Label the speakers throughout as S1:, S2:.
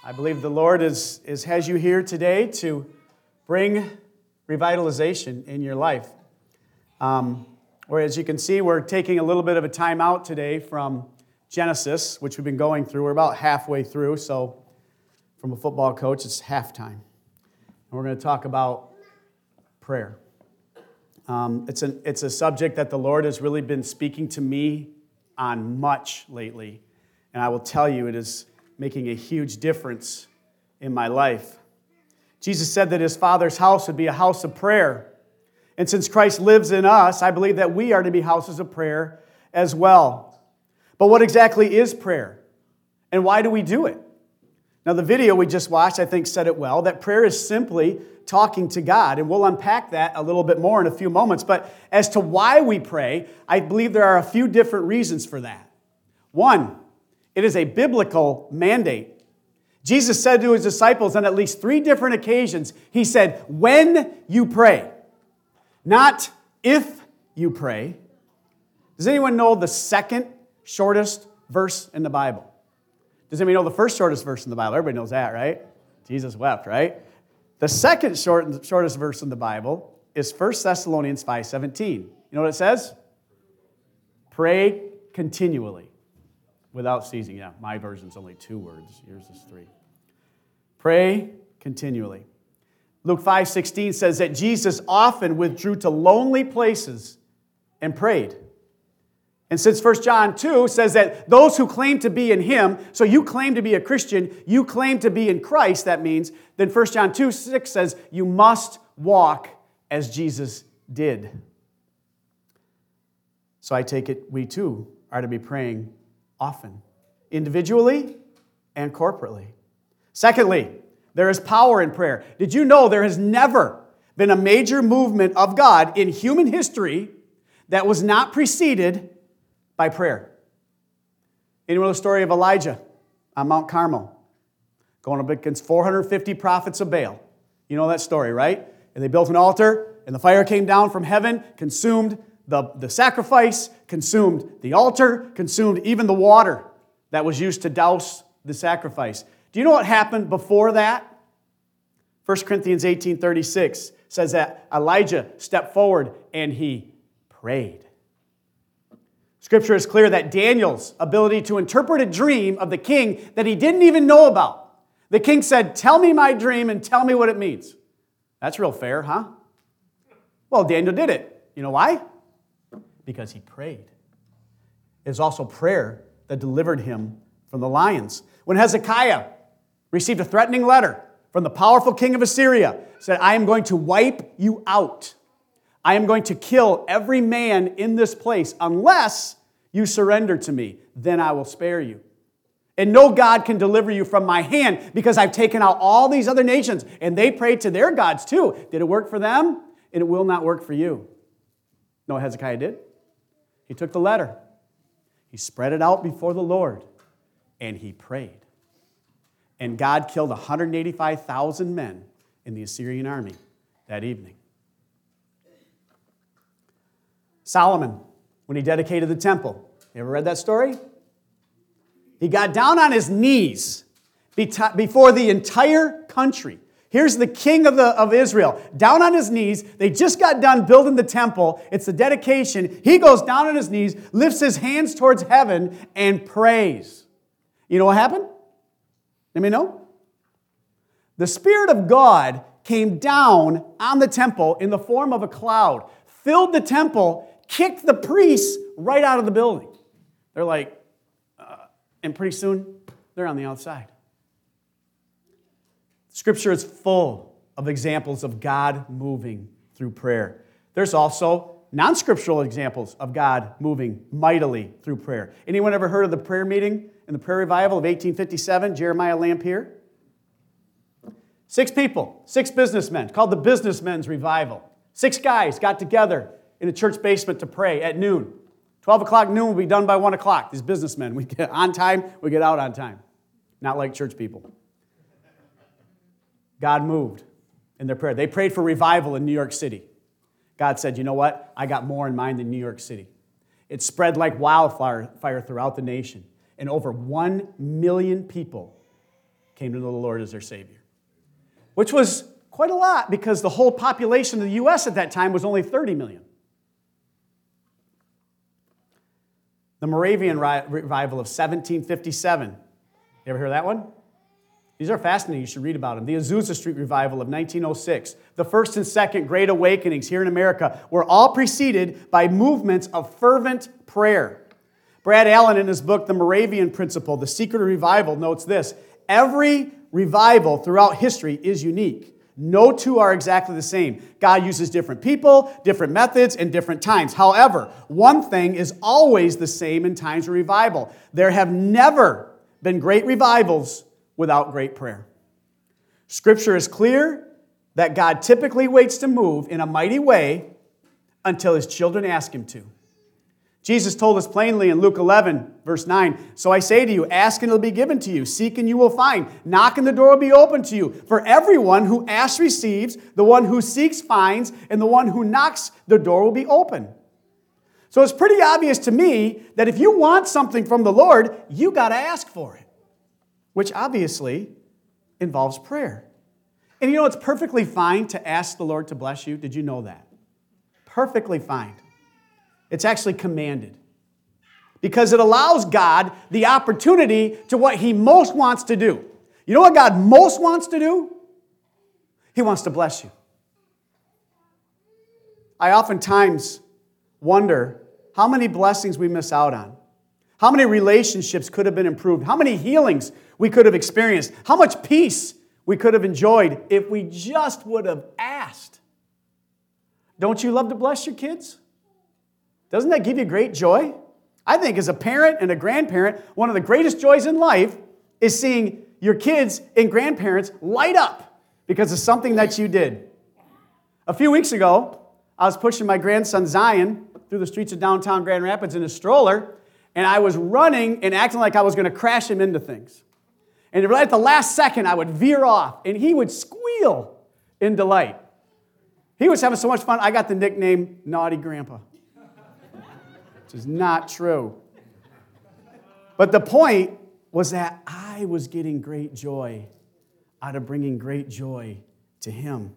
S1: I believe the Lord has you here today to bring revitalization in your life. Where, as you can see, we're taking a little bit of a time out today from Genesis, which we've been going through. We're about halfway through, so from a football coach, it's halftime. And we're going to talk about prayer. It's a subject that the Lord has really been speaking to me on much lately. And I will tell you, it is making a huge difference in my life. Jesus said that his Father's house would be a house of prayer. And since Christ lives in us, I believe that we are to be houses of prayer as well. But what exactly is prayer? And why do we do it? Now, the video we just watched, I think, said it well, that prayer is simply talking to God. And we'll unpack that a little bit more in a few moments. But as to why we pray, I believe there are a few different reasons for that. One, it is a biblical mandate. Jesus said to his disciples on at least 3 different occasions, he said, when you pray, not if you pray. Does anyone know the second shortest verse in the Bible? Does anybody know the first shortest verse in the Bible? Everybody knows that, right? Jesus wept, right? The second shortest verse in the Bible is 1 Thessalonians 5:17. You know what it says? Pray continually without ceasing. Yeah, my version's only 2 words. Yours is 3. Pray continually. Luke 5:16 says that Jesus often withdrew to lonely places and prayed. And since 1 John 2 says that those who claim to be in him, so you claim to be a Christian, you claim to be in Christ, that means, then 1 John 2:6 says you must walk as Jesus did. So I take it we too are to be praying often, individually and corporately. Secondly, there is power in prayer. Did you know there has never been a major movement of God in human history that was not preceded by prayer? Anyone know the story of Elijah on Mount Carmel, going up against 450 prophets of Baal? You know that story, right? And they built an altar, and the fire came down from heaven, consumed the sacrifice, consumed the altar, consumed even the water that was used to douse the sacrifice. Do you know what happened before that? 1 Corinthians 18:36 says that Elijah stepped forward and he prayed. Scripture is clear that Daniel's ability to interpret a dream of the king that he didn't even know about. The king said, "Tell me my dream and tell me what it means." That's real fair, huh? Well, Daniel did it. You know why? Because he prayed. It was also prayer that delivered him from the lions. When Hezekiah received a threatening letter from the powerful king of Assyria, said, "I am going to wipe you out. I am going to kill every man in this place unless you surrender to me. Then I will spare you. And no God can deliver you from my hand because I've taken out all these other nations." And they prayed to their gods too. Did it work for them? And it will not work for you. No, Hezekiah did. He took the letter. He spread it out before the Lord. And he prayed. And God killed 185,000 men in the Assyrian army that evening. Solomon, when he dedicated the temple, you ever read that story? He got down on his knees before the entire country. Here's the king of Israel, down on his knees. They just got done building the temple. It's the dedication. He goes down on his knees, lifts his hands towards heaven, and prays. You know what happened? Let me know. The Spirit of God came down on the temple in the form of a cloud, filled the temple, kicked the priests right out of the building. They're like, and pretty soon, they're on the outside. Scripture is full of examples of God moving through prayer. There's also non-scriptural examples of God moving mightily through prayer. Anyone ever heard of the prayer meeting in the prayer revival of 1857, Jeremiah Lampier? 6 people, 6 businessmen, called the Businessmen's Revival. 6 guys got together in a church basement to pray at noon. 12 o'clock noon will be done by 1 o'clock. These businessmen, we get on time, we get out on time. Not like church people. God moved in their prayer. They prayed for revival in New York City. God said, you know what? I got more in mind than New York City. It spread like wildfire throughout the nation. And over 1 million people came to know the Lord as their Savior, which was quite a lot because the whole population of the U.S. at that time was only 30 million. The Moravian revival of 1757. You ever hear that one? These are fascinating. You should read about them. The Azusa Street revival of 1906. The first and second Great Awakenings here in America were all preceded by movements of fervent prayer. Brad Allen, in his book, The Moravian Principle, The Secret of Revival, notes this: every revival throughout history is unique. No two are exactly the same. God uses different people, different methods, and different times. However, one thing is always the same in times of revival. There have never been great revivals without great prayer. Scripture is clear that God typically waits to move in a mighty way until His children ask Him to. Jesus told us plainly in Luke 11, verse 9, "So I say to you, ask and it will be given to you. Seek and you will find. Knock and the door will be open to you. For everyone who asks receives, the one who seeks finds, and the one who knocks, the door will be open." So it's pretty obvious to me that if you want something from the Lord, you got to ask for it, which obviously involves prayer. And you know, it's perfectly fine to ask the Lord to bless you. Did you know that? Perfectly fine. It's actually commanded because it allows God the opportunity to what He most wants to do. You know what God most wants to do? He wants to bless you. I oftentimes wonder how many blessings we miss out on. How many relationships could have been improved? How many healings we could have experienced? How much peace we could have enjoyed if we just would have asked? Don't you love to bless your kids? Doesn't that give you great joy? I think as a parent and a grandparent, one of the greatest joys in life is seeing your kids and grandparents light up because of something that you did. A few weeks ago, I was pushing my grandson Zion through the streets of downtown Grand Rapids in a stroller, and I was running and acting like I was going to crash him into things. And right at the last second, I would veer off, and he would squeal in delight. He was having so much fun, I got the nickname Naughty Grandpa. Which is not true. But the point was that I was getting great joy out of bringing great joy to Him.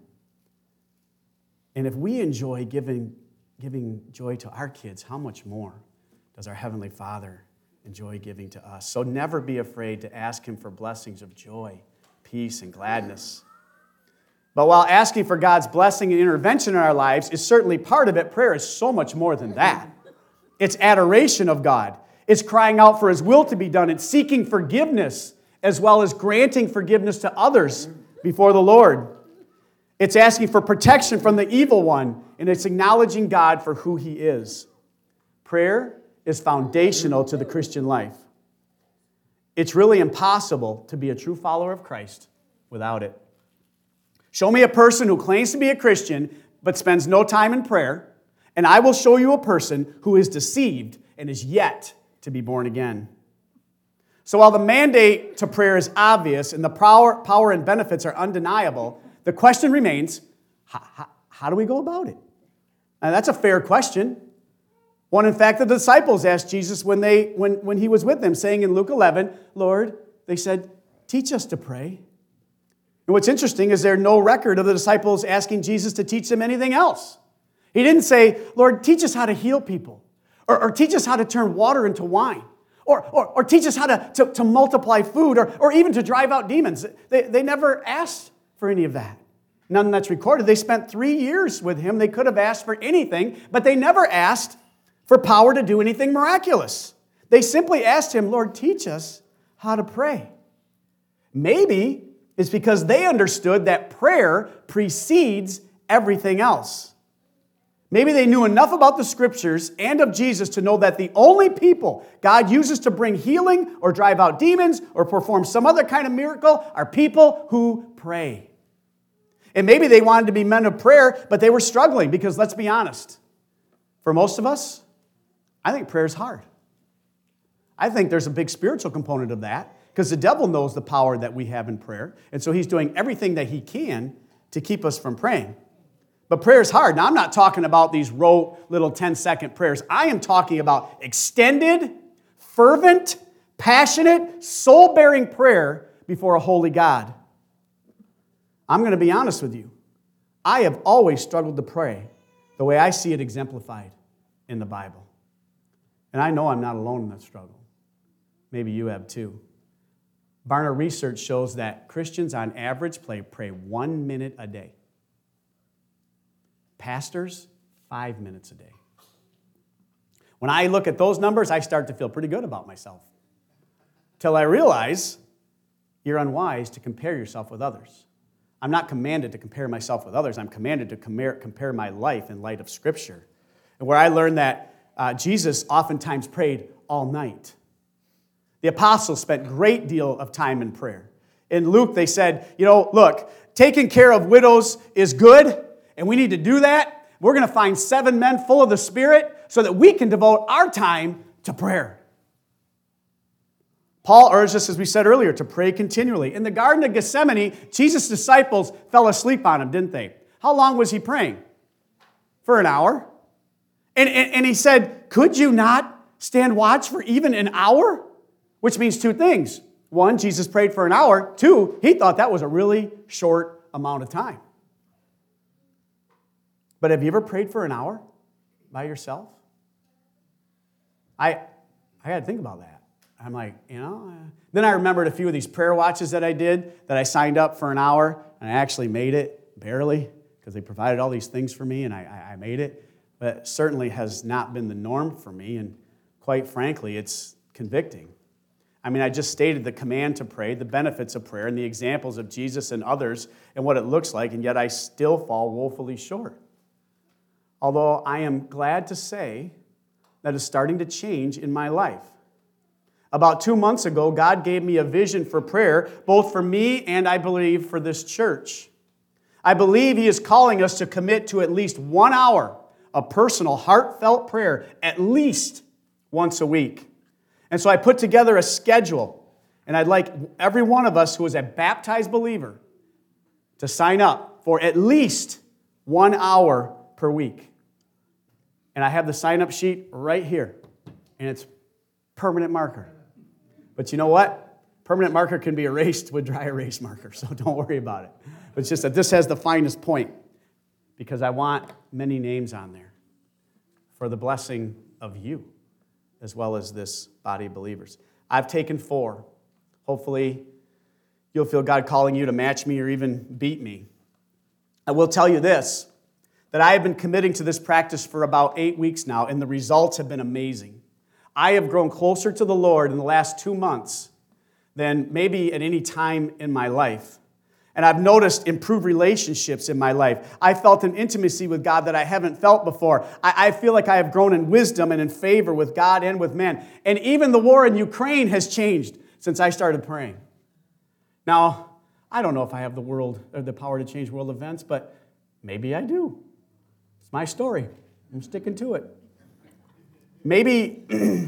S1: And if we enjoy giving joy to our kids, how much more does our Heavenly Father enjoy giving to us? So never be afraid to ask Him for blessings of joy, peace, and gladness. But while asking for God's blessing and intervention in our lives is certainly part of it, prayer is so much more than that. It's adoration of God. It's crying out for His will to be done. It's seeking forgiveness as well as granting forgiveness to others before the Lord. It's asking for protection from the evil one, and it's acknowledging God for who He is. Prayer is foundational to the Christian life. It's really impossible to be a true follower of Christ without it. Show me a person who claims to be a Christian but spends no time in prayer, and I will show you a person who is deceived and is yet to be born again. So while the mandate to prayer is obvious and the power and benefits are undeniable, the question remains, how do we go about it? And that's a fair question. One, in fact, the disciples asked Jesus when He was with them, saying in Luke 11, "Lord," they said, "teach us to pray." And what's interesting is there's no record of the disciples asking Jesus to teach them anything else. He didn't say, "Lord, teach us how to heal people," or teach us how to turn water into wine, or teach us how to multiply food, or even to drive out demons. They never asked for any of that. None that's recorded. They spent 3 years with Him. They could have asked for anything, but they never asked for power to do anything miraculous. They simply asked Him, "Lord, teach us how to pray." Maybe it's because they understood that prayer precedes everything else. Maybe they knew enough about the Scriptures and of Jesus to know that the only people God uses to bring healing or drive out demons or perform some other kind of miracle are people who pray. And maybe they wanted to be men of prayer, but they were struggling because, let's be honest, for most of us, I think prayer is hard. I think there's a big spiritual component of that because the devil knows the power that we have in prayer, and so he's doing everything that he can to keep us from praying. But prayer is hard. Now, I'm not talking about these rote little 10-second prayers. I am talking about extended, fervent, passionate, soul-bearing prayer before a holy God. I'm going to be honest with you. I have always struggled to pray the way I see it exemplified in the Bible. And I know I'm not alone in that struggle. Maybe you have too. Barna research shows that Christians on average pray 1 minute a day. Pastors, 5 minutes a day. When I look at those numbers, I start to feel pretty good about myself. Till I realize you're unwise to compare yourself with others. I'm not commanded to compare myself with others. I'm commanded to compare my life in light of Scripture. And where I learned that Jesus oftentimes prayed all night. The apostles spent a great deal of time in prayer. In Luke, they said, look, taking care of widows is good, and we need to do that. We're going to find 7 men full of the Spirit so that we can devote our time to prayer. Paul urged us, as we said earlier, to pray continually. In the Garden of Gethsemane, Jesus' disciples fell asleep on him, didn't they? How long was he praying? For an hour. And he said, could you not stand watch for even an hour? Which means 2 things. 1, Jesus prayed for an hour. 2, he thought that was a really short amount of time. But have you ever prayed for an hour by yourself? I had to think about that. I'm like, Then I remembered a few of these prayer watches that I did, that I signed up for an hour, and I actually made it, barely, because they provided all these things for me, and I made it. But it certainly has not been the norm for me, and quite frankly, it's convicting. I just stated the command to pray, the benefits of prayer, and the examples of Jesus and others, and what it looks like, and yet I still fall woefully short. Although I am glad to say that it's starting to change in my life. About 2 months ago, God gave me a vision for prayer, both for me and I believe for this church. I believe He is calling us to commit to at least 1 hour of personal, heartfelt prayer, at least once a week. And so I put together a schedule, and I'd like every one of us who is a baptized believer to sign up for at least 1 hour per week. And I have the sign-up sheet right here, and it's permanent marker. But you know what? Permanent marker can be erased with dry erase marker, so don't worry about it. But it's just that this has the finest point, because I want many names on there for the blessing of you, as well as this body of believers. I've taken 4. Hopefully, you'll feel God calling you to match me or even beat me. I will tell you this, that I have been committing to this practice for about 8 weeks now, and the results have been amazing. I have grown closer to the Lord in the last 2 months than maybe at any time in my life. And I've noticed improved relationships in my life. I felt an intimacy with God that I haven't felt before. I feel like I have grown in wisdom and in favor with God and with men. And even the war in Ukraine has changed since I started praying. Now, I don't know if I have the power to change world events, but maybe I do. It's my story. I'm sticking to it. Maybe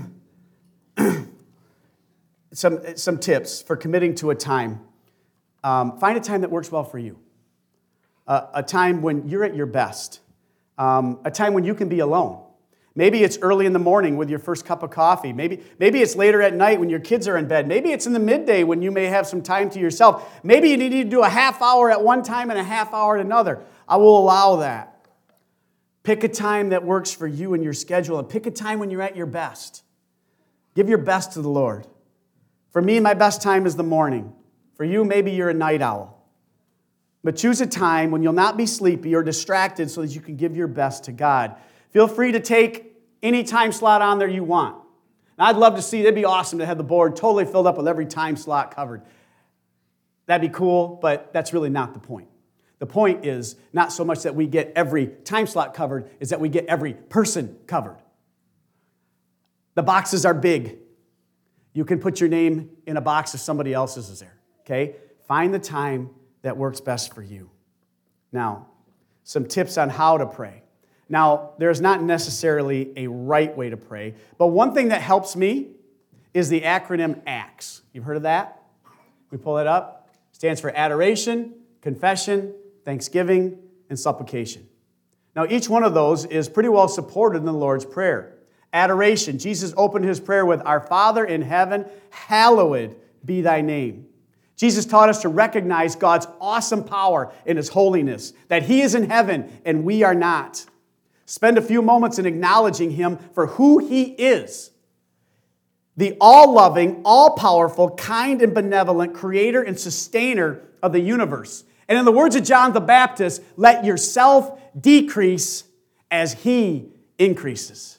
S1: some tips for committing to a time. Find a time that works well for you. A time when you're at your best. A time when you can be alone. Maybe it's early in the morning with your first cup of coffee. Maybe it's later at night when your kids are in bed. Maybe it's in the midday when you may have some time to yourself. Maybe you need to do a half hour at one time and a half hour at another. I will allow that. Pick a time that works for you and your schedule, and pick a time when you're at your best. Give your best to the Lord. For me, my best time is the morning. For you, maybe you're a night owl. But choose a time when you'll not be sleepy or distracted so that you can give your best to God. Feel free to take any time slot on there you want. Now, I'd love to see, it'd be awesome to have the board totally filled up with every time slot covered. That'd be cool, but that's really not the point. The point is not so much that we get every time slot covered, is that we get every person covered. The boxes are big. You can put your name in a box if somebody else's is there. Okay? Find the time that works best for you. Now, some tips on how to pray. Now, there's not necessarily a right way to pray, but one thing that helps me is the acronym ACTS. You've heard of that? We pull it up. It stands for adoration, confession, thanksgiving, and supplication. Now, each one of those is pretty well supported in the Lord's Prayer. Adoration. Jesus opened His prayer with, "Our Father in heaven, hallowed be thy name." Jesus taught us to recognize God's awesome power in His holiness, that He is in heaven and we are not. Spend a few moments in acknowledging Him for who He is. The all-loving, all-powerful, kind and benevolent creator and sustainer of the universe. And in the words of John the Baptist, let yourself decrease as He increases.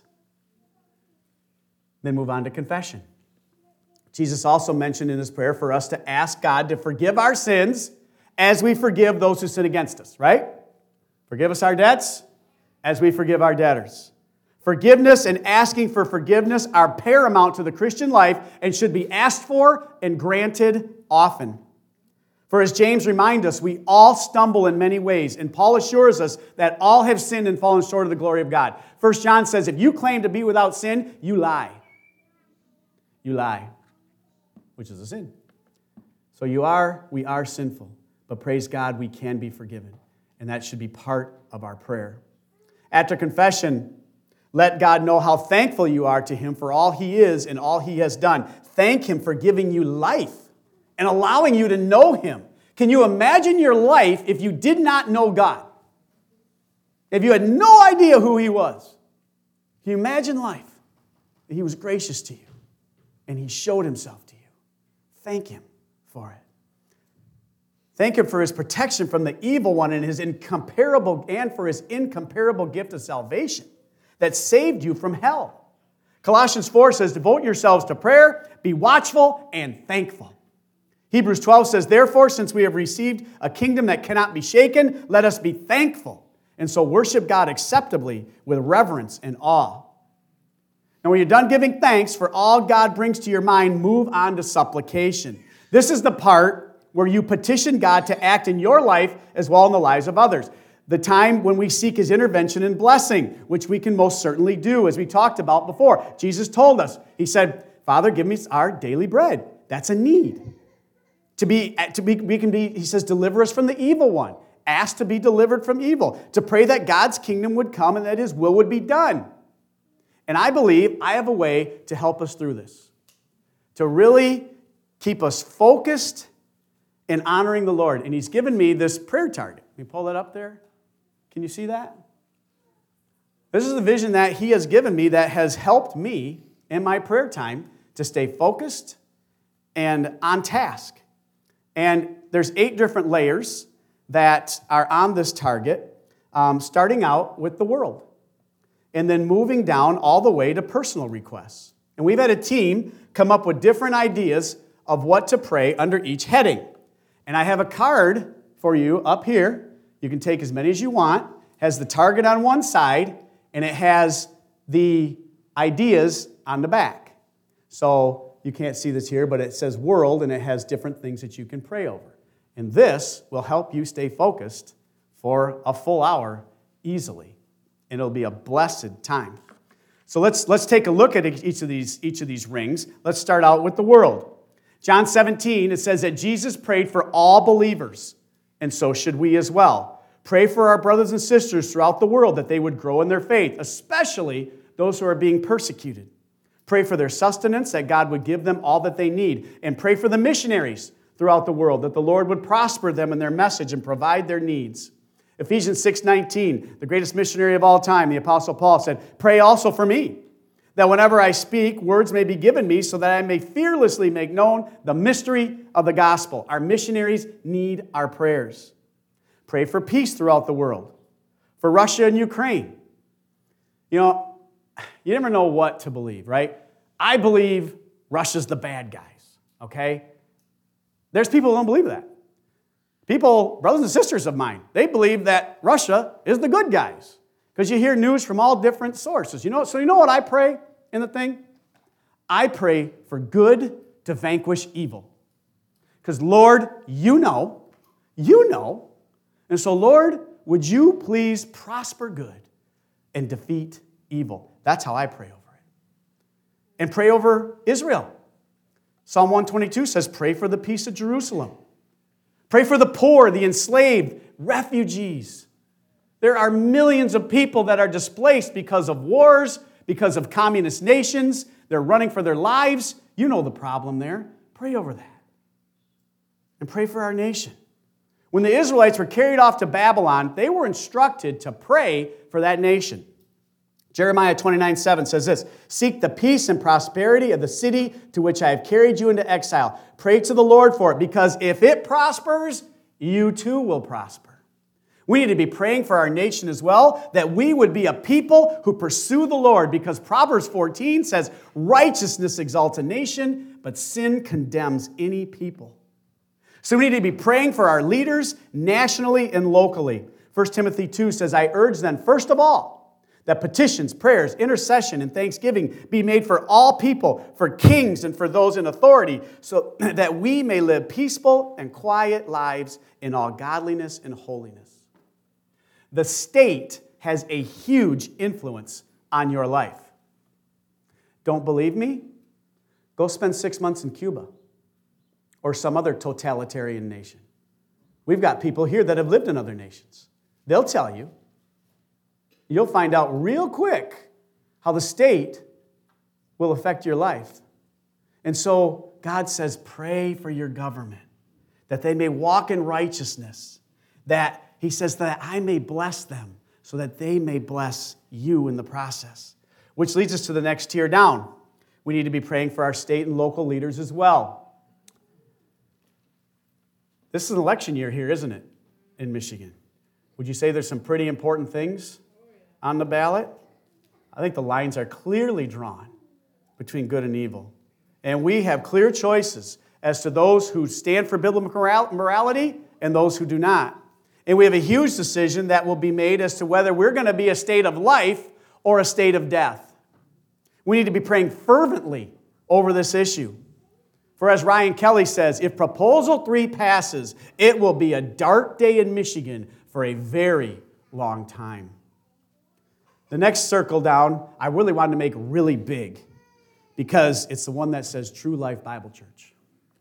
S1: Then move on to confession. Jesus also mentioned in His prayer for us to ask God to forgive our sins as we forgive those who sin against us, right? Forgive us our debts as we forgive our debtors. Forgiveness and asking for forgiveness are paramount to the Christian life and should be asked for and granted often. For as James reminds us, we all stumble in many ways, and Paul assures us that all have sinned and fallen short of the glory of God. 1 John says, if you claim to be without sin, you lie. You lie, which is a sin. So we are sinful, but praise God, we can be forgiven. And that should be part of our prayer. After confession, let God know how thankful you are to Him for all He is and all He has done. Thank Him for giving you life and allowing you to know Him. Can you imagine your life if you did not know God? If you had no idea who He was? Can you imagine life? He was gracious to you and He showed Himself to you. Thank Him for it. Thank Him for His protection from the evil one and for His incomparable gift of salvation that saved you from hell. Colossians 4 says, devote yourselves to prayer, be watchful and thankful. Hebrews 12 says, therefore, since we have received a kingdom that cannot be shaken, let us be thankful and so worship God acceptably with reverence and awe. Now, when you're done giving thanks for all God brings to your mind, move on to supplication. This is the part where you petition God to act in your life as well in the lives of others. The time when we seek His intervention and blessing, which we can most certainly do, as we talked about before. Jesus told us, He said, Father, give me our daily bread. That's a need. He says, deliver us from the evil one. Ask to be delivered from evil. To pray that God's kingdom would come and that His will would be done. And I believe I have a way to help us through this. To really keep us focused in honoring the Lord. And He's given me this prayer target. Can you pull that up there? Can you see that? This is the vision that He has given me that has helped me in my prayer time to stay focused and on task. And there's 8 different layers that are on this target, starting out with the world, and then moving down all the way to personal requests. And we've had a team come up with different ideas of what to pray under each heading. And I have a card for you up here. You can take as many as you want. It has the target on one side, and it has the ideas on the back. So you can't see this here, but it says world, and it has different things that you can pray over. And this will help you stay focused for a full hour easily. And it'll be a blessed time. So let's take a look at each of these rings. Let's start out with the world. John 17, it says that Jesus prayed for all believers, and so should we as well. Pray for our brothers and sisters throughout the world that they would grow in their faith, especially those who are being persecuted. Pray for their sustenance, that God would give them all that they need. And pray for the missionaries throughout the world, that the Lord would prosper them in their message and provide their needs. Ephesians 6:19, the greatest missionary of all time, the Apostle Paul said, pray also for me, that whenever I speak, words may be given me so that I may fearlessly make known the mystery of the gospel. Our missionaries need our prayers. Pray for peace throughout the world, for Russia and Ukraine. You know, you never know what to believe, right? I believe Russia's the bad guys, okay? There's people who don't believe that. People, brothers and sisters of mine, they believe that Russia is the good guys because you hear news from all different sources. So you know what I pray in the thing? I pray for good to vanquish evil. Because, Lord, you know. And so, Lord, would you please prosper good and defeat evil? That's how I pray over it. And pray over Israel. Psalm 122 says, pray for the peace of Jerusalem. Pray for the poor, the enslaved, refugees. There are millions of people that are displaced because of wars, because of communist nations. They're running for their lives. You know the problem there. Pray over that. and pray for our nation. When the Israelites were carried off to Babylon, they were instructed to pray for that nation. Jeremiah 29:7 says this, "Seek the peace and prosperity of the city to which I have carried you into exile. Pray to the Lord for it, because if it prospers, you too will prosper." We need to be praying for our nation as well, that we would be a people who pursue the Lord, because Proverbs 14 says, "Righteousness exalts a nation, but sin condemns any people." So we need to be praying for our leaders nationally and locally. 1 Timothy 2 says, "I urge then, first of all, that petitions, prayers, intercession, and thanksgiving be made for all people, for kings and for those in authority, so that we may live peaceful and quiet lives in all godliness and holiness." The state has a huge influence on your life. Don't believe me? Go spend 6 months in Cuba or some other totalitarian nation. We've got people here that have lived in other nations. They'll tell you. You'll find out real quick how the state will affect your life. And so God says, pray for your government, that they may walk in righteousness, that He says that I may bless them, so that they may bless you in the process. Which leads us to the next tier down. We need to be praying for our state and local leaders as well. This is an election year here, isn't it, in Michigan? Would you say there's some pretty important things on the ballot? I think the lines are clearly drawn between good and evil. And we have clear choices as to those who stand for biblical morality and those who do not. And we have a huge decision that will be made as to whether we're going to be a state of life or a state of death. We need to be praying fervently over this issue. For as Ryan Kelly says, if Proposal 3 passes, it will be a dark day in Michigan for a very long time. The next circle down, I really wanted to make really big because it's the one that says True Life Bible Church.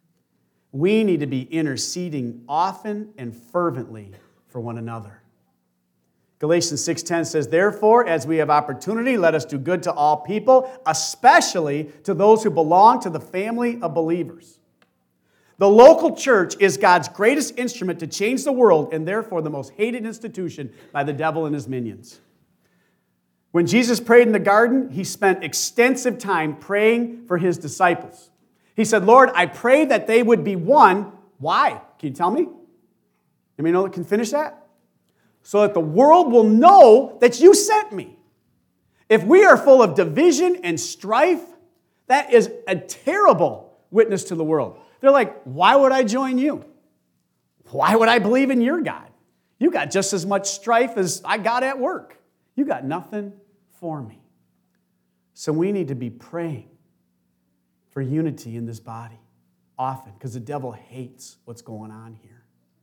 S1: We need to be interceding often and fervently for one another. Galatians 6:10 says, "Therefore, as we have opportunity, let us do good to all people, especially to those who belong to the family of believers." The local church is God's greatest instrument to change the world, and therefore the most hated institution by the devil and his minions. When Jesus prayed in the garden, He spent extensive time praying for His disciples. He said, "Lord, I pray that they would be one." Why? Can you tell me? Anybody know that can finish that? "So that the world will know that you sent me." If we are full of division and strife, that is a terrible witness to the world. They're like, why would I join you? Why would I believe in your God? You got just as much strife as I got at work. You got nothing for me. So we need to be praying for unity in this body often, because the devil hates what's going on here.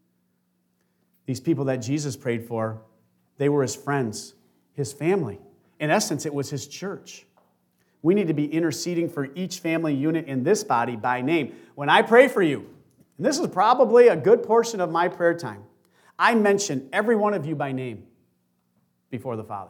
S1: These people that Jesus prayed for, they were His friends, His family. In essence, it was His church. We need to be interceding for each family unit in this body by name. When I pray for you, and this is probably a good portion of my prayer time, I mention every one of you by name before the Father.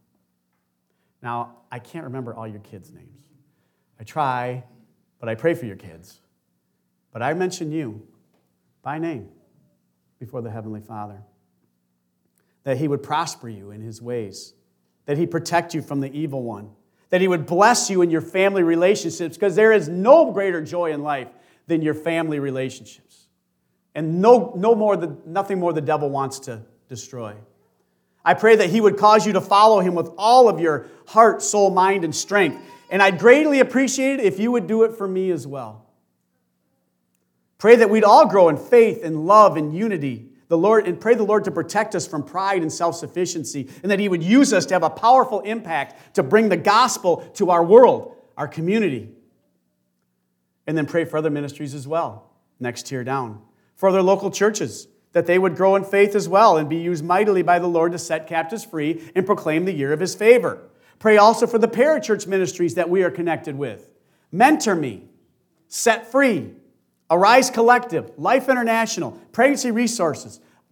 S1: Now, I can't remember all your kids' names. I try, but I pray for your kids. But I mention you by name before the Heavenly Father. That He would prosper you in His ways. That He'd protect you from the evil one. That He would bless you in your family relationships, because there is no greater joy in life than your family relationships. And nothing more the devil wants to destroy. I pray that He would cause you to follow Him with all of your heart, soul, mind, and strength. And I'd greatly appreciate it if you would do it for me as well. Pray that we'd all grow in faith and love and unity. And pray the Lord to protect us from pride and self-sufficiency, and that He would use us to have a powerful impact to bring the gospel to our world, our community. And then pray for other ministries as well, next tier down. For other local churches, that they would grow in faith as well and be used mightily by the Lord to set captives free and proclaim the year of His favor. Pray also for the parachurch ministries that we are connected with. Mentor Me, Set Free, Arise Collective, Life International, Pregnancy Resource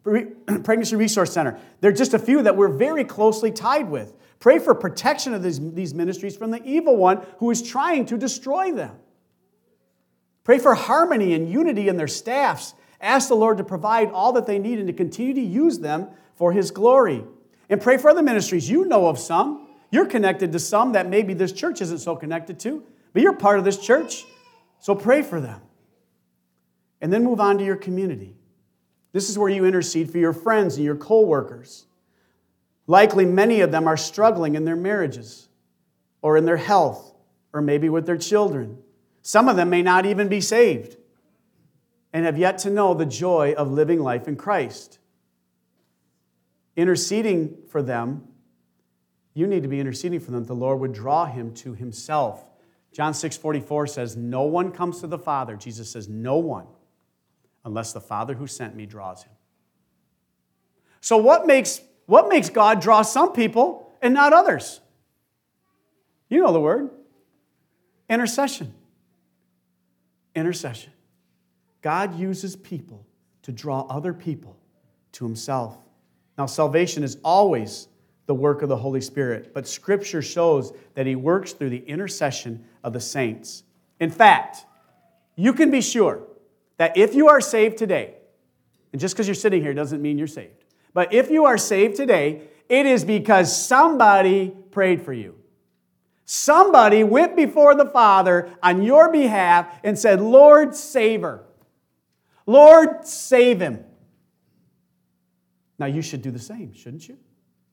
S1: Center. They're just a few that we're very closely tied with. Pray for protection of these ministries from the evil one who is trying to destroy them. Pray for harmony and unity in their staffs Ask the Lord to provide all that they need and to continue to use them for His glory. And pray for other ministries. You know of some. You're connected to some that maybe this church isn't so connected to, but you're part of this church, so pray for them. And then move on to your community. This is where you intercede for your friends and your co-workers. Likely many of them are struggling in their marriages or in their health or maybe with their children. Some of them may not even be saved and have yet to know the joy of living life in Christ. Interceding for them, you need to be interceding for them that the Lord would draw him to Himself. John 6:44 says, no one comes to the Father. Jesus says, no one, unless the Father who sent me draws him. So what makes God draw some people and not others? You know the word. Intercession. Intercession. God uses people to draw other people to Himself. Now, salvation is always the work of the Holy Spirit, but Scripture shows that He works through the intercession of the saints. In fact, you can be sure that if you are saved today, and just because you're sitting here doesn't mean you're saved, but if you are saved today, it is because somebody prayed for you. Somebody went before the Father on your behalf and said, Lord, save her. Lord, save him. Now, you should do the same, shouldn't you?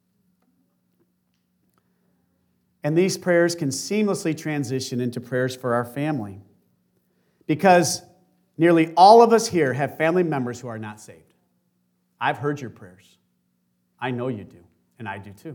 S1: And these prayers can seamlessly transition into prayers for our family. Because nearly all of us here have family members who are not saved. I've heard your prayers. I know you do, and I do too.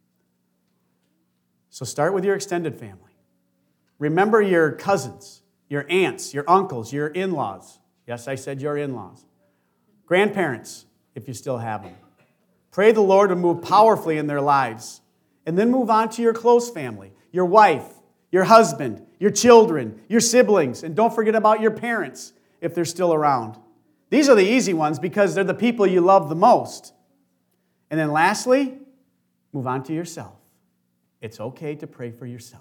S1: So start with your extended family. Remember your cousins, your aunts, your uncles, your in-laws. Yes, I said your in-laws. Grandparents, if you still have them. Pray the Lord to move powerfully in their lives. And then move on to your close family, your wife, your husband, your children, your siblings. And don't forget about your parents if they're still around. These are the easy ones because they're the people you love the most. And then lastly, move on to yourself. It's okay to pray for yourself.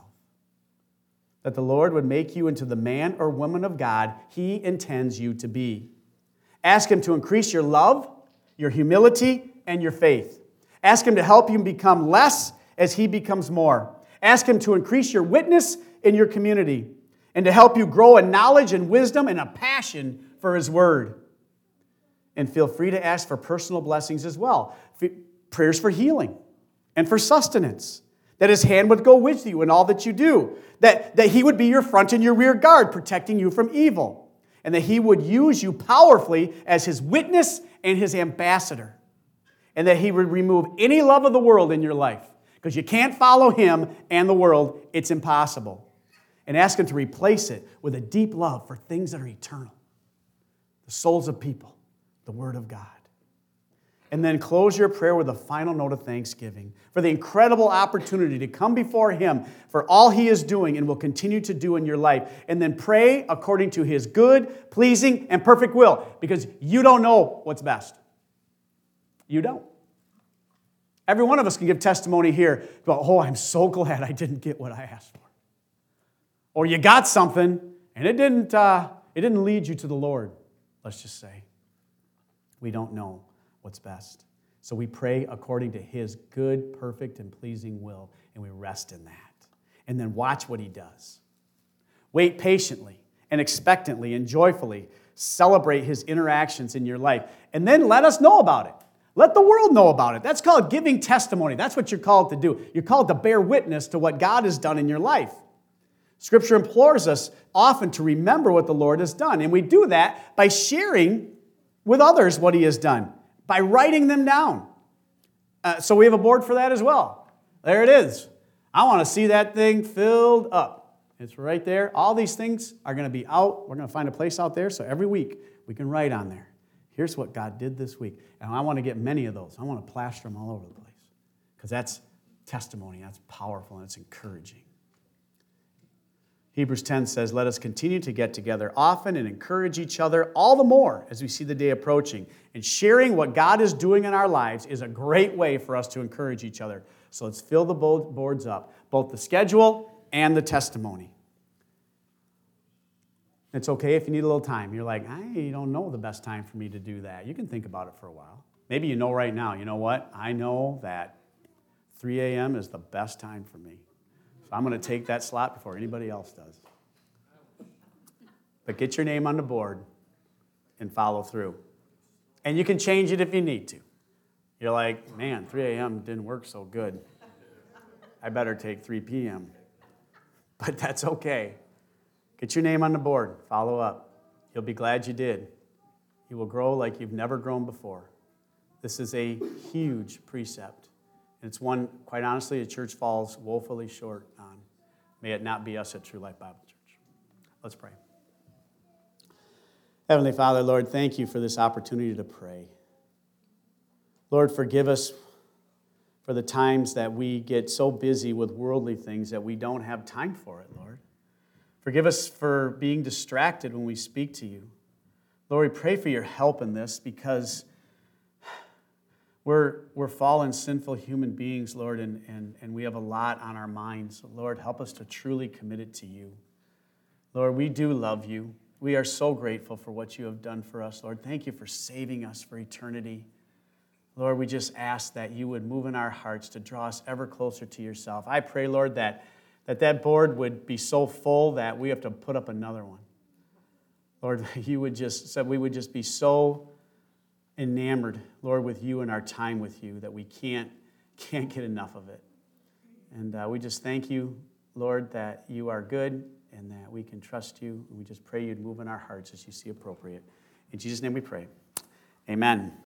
S1: That the Lord would make you into the man or woman of God He intends you to be. Ask Him to increase your love, your humility, and your faith. Ask Him to help you become less as He becomes more. Ask Him to increase your witness in your community and to help you grow in knowledge and wisdom and a passion for His Word. And feel free to ask for personal blessings as well. Prayers for healing and for sustenance. That His hand would go with you in all that you do. That He would be your front and your rear guard, protecting you from evil. And that He would use you powerfully as His witness and His ambassador. And that He would remove any love of the world in your life. Because you can't follow Him and the world. It's impossible. And ask Him to replace it with a deep love for things that are eternal. The souls of people. The Word of God. And then close your prayer with a final note of thanksgiving for the incredible opportunity to come before Him for all He is doing and will continue to do in your life. And then pray according to His good, pleasing, and perfect will. Because you don't know what's best. You don't. Every one of us can give testimony here about, oh, I'm so glad I didn't get what I asked for. Or you got something and it didn't lead you to the Lord, let's just say. We don't know what's best. So we pray according to His good, perfect, and pleasing will, and we rest in that. And then watch what He does. Wait patiently and expectantly and joyfully. Celebrate His interactions in your life. And then let us know about it. Let the world know about it. That's called giving testimony. That's what you're called to do. You're called to bear witness to what God has done in your life. Scripture implores us often to remember what the Lord has done. And we do that by sharing with others what He has done. By writing them down. So we have a board for that as well. There it is. I want to see that thing filled up. It's right there. All these things are going to be out. We're going to find a place out there so every week we can write on there. Here's what God did this week. And I want to get many of those. I want to plaster them all over the place. Because that's testimony. That's powerful and it's encouraging. Hebrews 10 says, let us continue to get together often and encourage each other all the more as we see the day approaching. And sharing what God is doing in our lives is a great way for us to encourage each other. So let's fill the boards up, both the schedule and the testimony. It's okay if you need a little time. You're like, I don't know the best time for me to do that. You can think about it for a while. Maybe you know right now, you know what? I know that 3 a.m. is the best time for me. So I'm going to take that slot before anybody else does. But get your name on the board and follow through. And you can change it if you need to. You're like, man, 3 a.m. didn't work so good. I better take 3 p.m. But that's okay. Get your name on the board. Follow up. You'll be glad you did. You will grow like you've never grown before. This is a huge precept. And it's one, quite honestly, the church falls woefully short on. May it not be us at True Life Bible Church. Let's pray. Heavenly Father, Lord, thank you for this opportunity to pray. Lord, forgive us for the times that we get so busy with worldly things that we don't have time for it, Lord. Forgive us for being distracted when we speak to you. Lord, we pray for your help in this because we're fallen, sinful human beings, Lord, and we have a lot on our minds. So, Lord, help us to truly commit it to you. Lord, we do love you. We are so grateful for what you have done for us, Lord. Thank you for saving us for eternity. Lord, we just ask that you would move in our hearts to draw us ever closer to yourself. I pray, Lord, that board would be so full that we have to put up another one. Lord, we would just be so enamored, Lord, with you and our time with you that we can't get enough of it. And we just thank you, Lord, that you are good and that we can trust you. And we just pray you'd move in our hearts as you see appropriate. In Jesus' name we pray. Amen.